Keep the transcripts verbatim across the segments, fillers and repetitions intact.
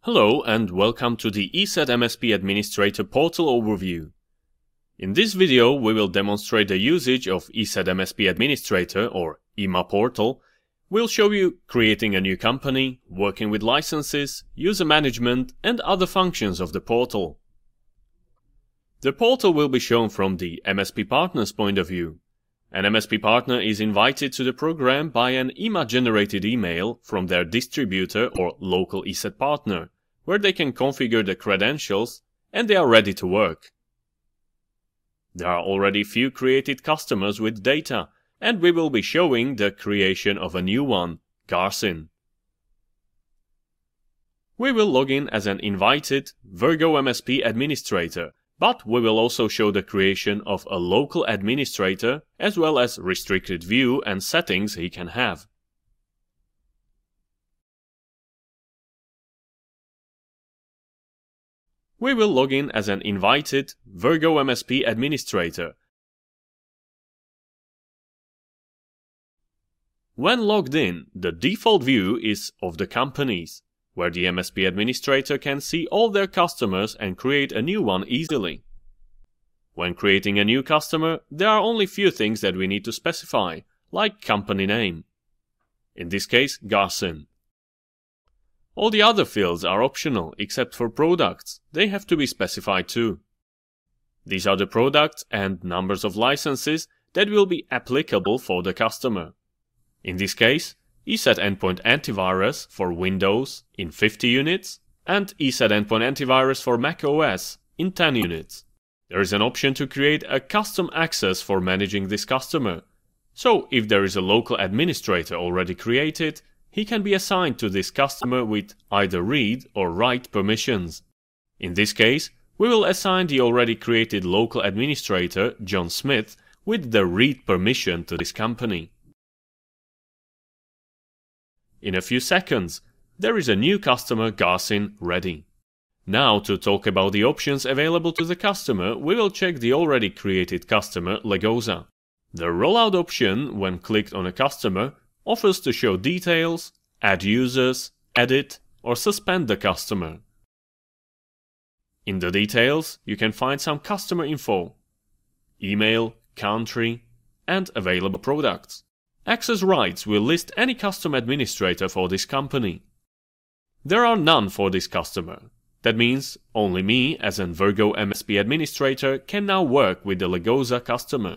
Hello and welcome to the ESET M S P Administrator Portal overview. In this video we will demonstrate the usage of ESET M S P Administrator or E M A Portal. We'll show you creating a new company, working with licenses, user management and other functions of the portal. The portal will be shown from the M S P partner's point of view. An M S P partner is invited to the program by an E M A-generated email from their distributor or local ESET partner, where they can configure the credentials and they are ready to work. There are already few created customers with data, and we will be showing the creation of a new one, Garcin. We will log in as an invited Virgo M S P administrator, but we will also show the creation of a local administrator as well as restricted view and settings he can have. We will log in as an invited Virgo M S P administrator. When logged in, the default view is of the companies, where the M S P administrator can see all their customers and create a new one easily. When creating a new customer, there are only few things that we need to specify, like company name. In this case, Garcin. All the other fields are optional except for products. They have to be specified too. These are the products and numbers of licenses that will be applicable for the customer. In this case, ESET Endpoint Antivirus for Windows in fifty units and ESET Endpoint Antivirus for macOS in ten units. There is an option to create a custom access for managing this customer. So if there is a local administrator already created, he can be assigned to this customer with either read or write permissions. In this case, we will assign the already created local administrator, John Smith, with the read permission to this company. In a few seconds, there is a new customer, Garcin, ready. Now to talk about the options available to the customer, we will check the already created customer, Legoza. The rollout option, when clicked on a customer, offers to show details, add users, edit, or suspend the customer. In the details, you can find some customer info, email, country, and available products. Access rights will list any custom administrator for this company. There are none for this customer. That means only me, as an Virgo M S P administrator, can now work with the Legoza customer.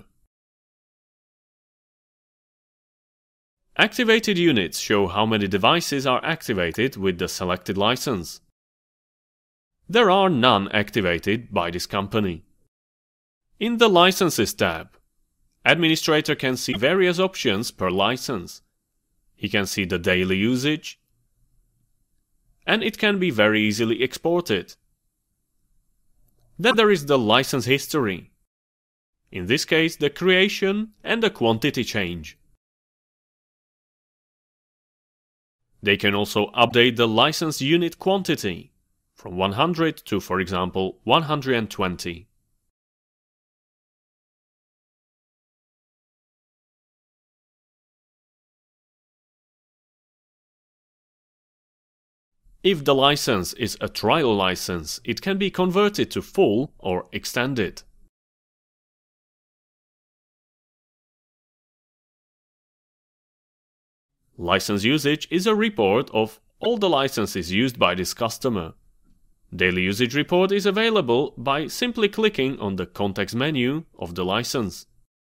Activated units show how many devices are activated with the selected license. There are none activated by this company. In the Licenses tab, administrator can see various options per license. He can see the daily usage, and it can be very easily exported. Then there is the license history. In this case, the creation and the quantity change. They can also update the license unit quantity from one hundred to, for example, one hundred twenty. If the license is a trial license, it can be converted to full or extended. License usage is a report of all the licenses used by this customer. Daily usage report is available by simply clicking on the context menu of the license.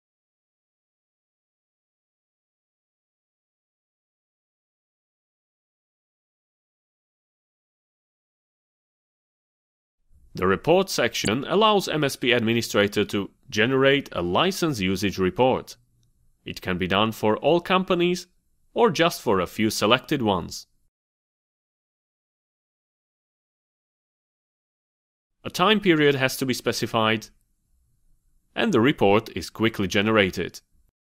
The report section allows M S P administrator to generate a license usage report. It can be done for all companies or just for a few selected ones. A time period has to be specified, and the report is quickly generated.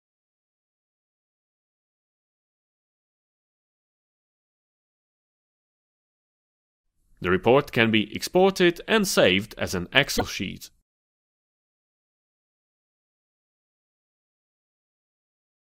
The report can be exported and saved as an Excel sheet.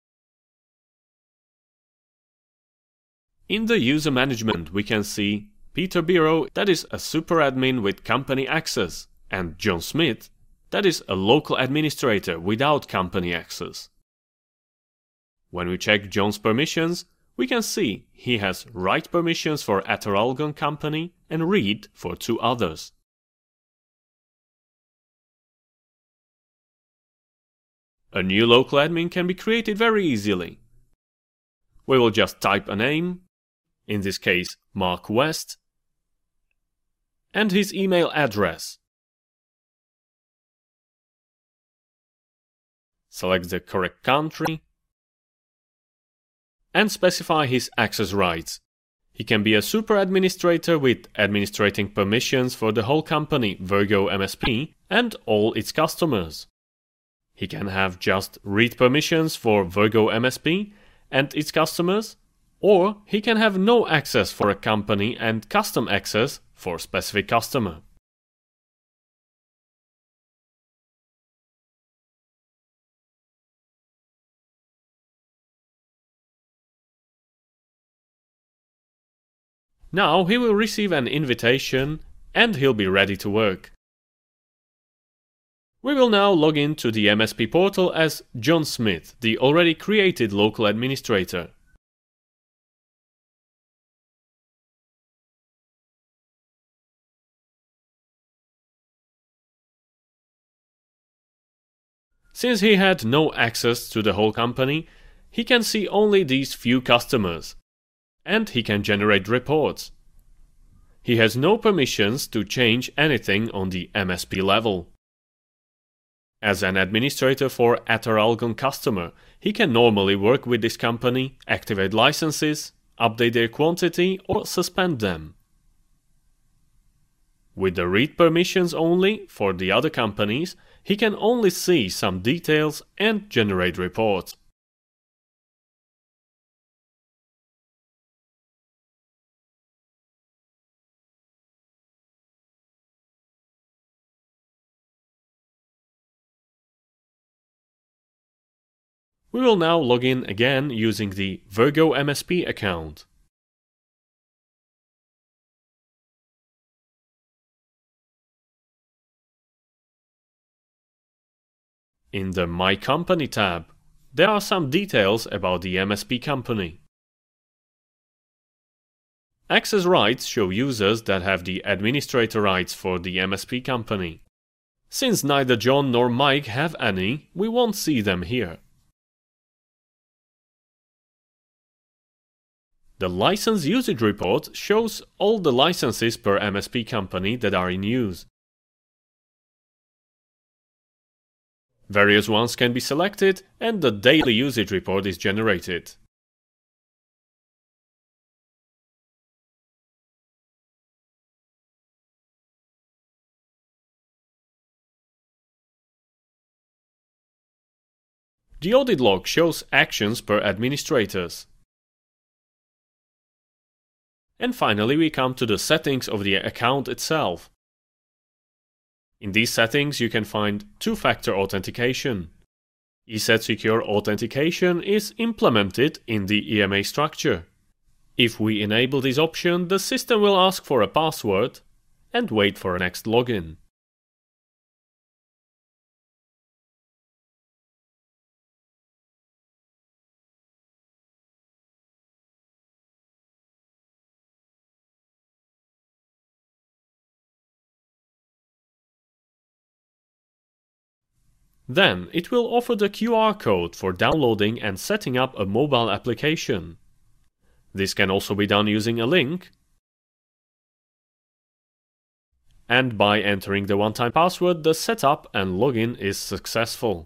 In the user management, we can see Peter Biro, that is a super admin with company access, and John Smith, that is a local administrator without company access. When we check John's permissions, we can see he has write permissions for Ataralgon company and read for two others. A new local admin can be created very easily. We will just type a name, in this case Mark West, and his email address. Select the correct country and specify his access rights. He can be a super administrator with administrating permissions for the whole company Virgo M S P and all its customers. He can have just read permissions for Virgo M S P and its customers, or he can have no access for a company and custom access for a specific customer. Now he will receive an invitation and he'll be ready to work. We will now log in to the M S P portal as John Smith, the already created local administrator. Since he had no access to the whole company, he can see only these few customers, and he can generate reports. He has no permissions to change anything on the M S P level. As an administrator for Ataralgon customer, he can normally work with this company, activate licenses, update their quantity or suspend them. With the read permissions only for the other companies, he can only see some details and generate reports. We will now log in again using the Virgo M S P account. In the My Company tab, there are some details about the M S P company. Access rights show users that have the administrator rights for the M S P company. Since neither John nor Mike have any, we won't see them here. The license usage report shows all the licenses per M S P company that are in use. Various ones can be selected and the daily usage report is generated. The audit log shows actions per administrators. And finally we come to the settings of the account itself. In these settings you can find two-factor authentication. ESET Secure Authentication is implemented in the E M A structure. If we enable this option, the system will ask for a password and wait for a next login. Then it will offer the Q R code for downloading and setting up a mobile application. This can also be done using a link and by entering the one-time password, the setup and login is successful.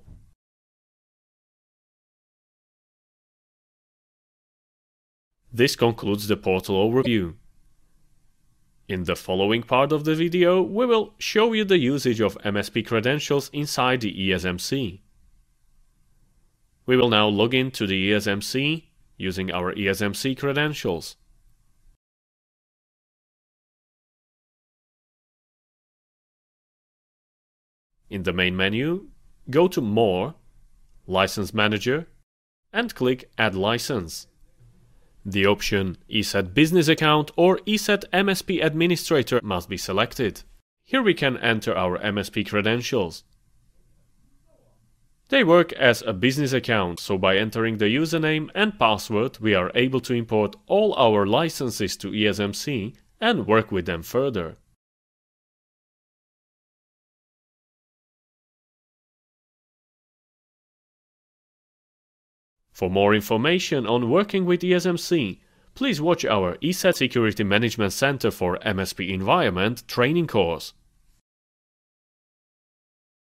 This concludes the portal overview. In the following part of the video, we will show you the usage of M S P credentials inside the E S M C. We will now log in to the E S M C using our E S M C credentials. In the main menu, go to More, License Manager, and click Add License. The option ESET Business Account or ESET M S P Administrator must be selected. Here we can enter our M S P credentials. They work as a business account, so by entering the username and password we are able to import all our licenses to E S M C and work with them further. For more information on working with E S M C, please watch our ESET Security Management Center for M S P Environment training course.